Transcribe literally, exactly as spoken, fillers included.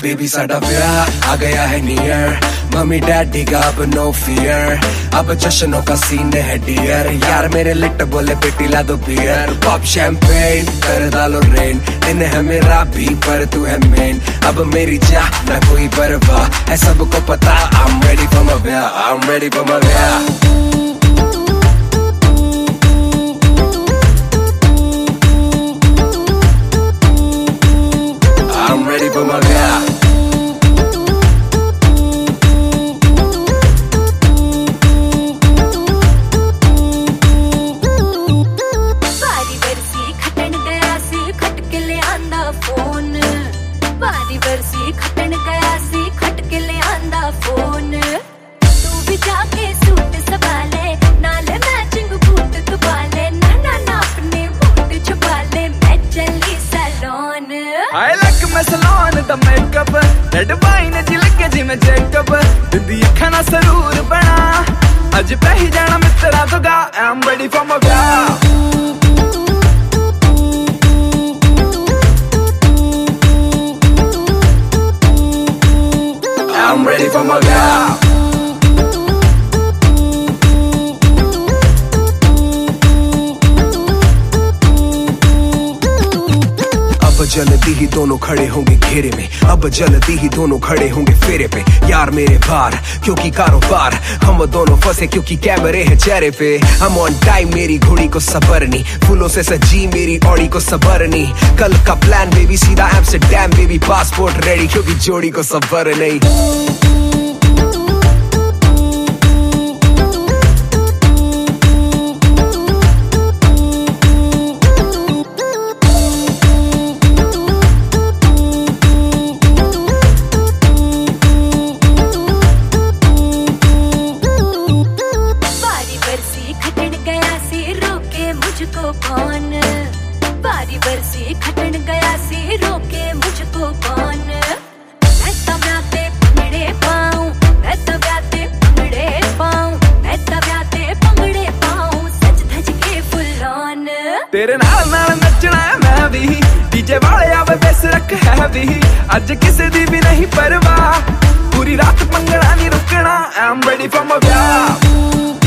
Baby साडा ब्याह आ गया है नियर, मम्मी डैडी का अब नो फियर, अब जश्नों का सीन है डियर। यार मेरे लिट बोले बेटी ला दो बियर, पॉप शैंपेन कर डालो रेन, दिन है मेरा भी पर तू है मेन, अब मेरी जा ना कोई परवाह है सबको पता। I'm ready for my ब्याह, I'm ready for my ब्याह। I'm ready for my ब्याह। बारी बरसी खटन गया सी खट के ले आंदा फोन, बारी बरसी खटन गया सी खट के ले आंदा फोन। तू भी जाके सूट संभाले नाले मैचिंग बूट तू पाले, ना ना ना अपने बूट छुपा ले, मैं चली salon. I like my salon the makeup, red wine च लगे जिवें जेकअप, दिंदी अखां नाल सरूर बना, अज पही जाना मित्रा तो गा। I'm ready for my ब्याह। I'm ready for my ब्याह। अब जल्दी ही दोनों खड़े होंगे घेरे में, अब जल्दी ही दोनों खड़े होंगे फेरे पे, यार मेरे बार क्योंकि कारोबार, हम दोनों फंसे क्योंकि कैमरे हैं चेहरे पे। हम ऑन टाइम मेरी घोड़ी को सबरनी, फूलों से सजी मेरी ऑडी को सबरनी, कल का प्लान बेबी सीधा एम्स्टरडैम बेबी, पासपोर्ट रेडी क्योंकि जोड़ी को सबर नहीं। मुझको कौन, बारी बरसी खटन गया सी रोके मुझको कौन। मैं तो ब्याते पंगड़े पाऊं, मैं तो ब्याते पंगड़े पाऊं, मैं तो ब्याते पंगड़े पाऊं, सज धज के फुल ऑन। तेरे नाल नाल नचना है मैं भी, डीजे वाले आवे बेस रख है भी, अज किसे दी भी नहीं परवाह, पूरी रात पंगड़ा नहीं रुकना। I'm ready for my ब्याह।